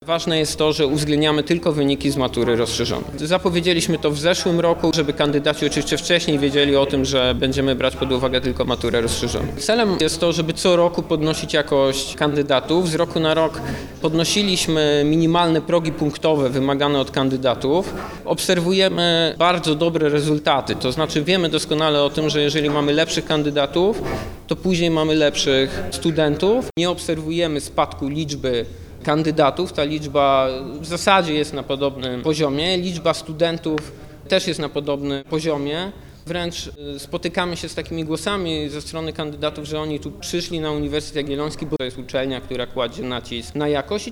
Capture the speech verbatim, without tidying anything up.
Ważne jest to, że uwzględniamy tylko wyniki z matury rozszerzonej. Zapowiedzieliśmy to w zeszłym roku, żeby kandydaci oczywiście wcześniej wiedzieli o tym, że będziemy brać pod uwagę tylko maturę rozszerzoną. Celem jest to, żeby co roku podnosić jakość kandydatów. Z roku na rok podnosiliśmy minimalne progi punktowe wymagane od kandydatów. Obserwujemy bardzo dobre rezultaty, to znaczy wiemy doskonale o tym, że jeżeli mamy lepszych kandydatów, to później mamy lepszych studentów. Nie obserwujemy spadku liczby kandydatów, ta liczba w zasadzie jest na podobnym poziomie, liczba studentów też jest na podobnym poziomie. Wręcz spotykamy się z takimi głosami ze strony kandydatów, że oni tu przyszli na Uniwersytet Jagielloński, bo to jest uczelnia, która kładzie nacisk na jakość.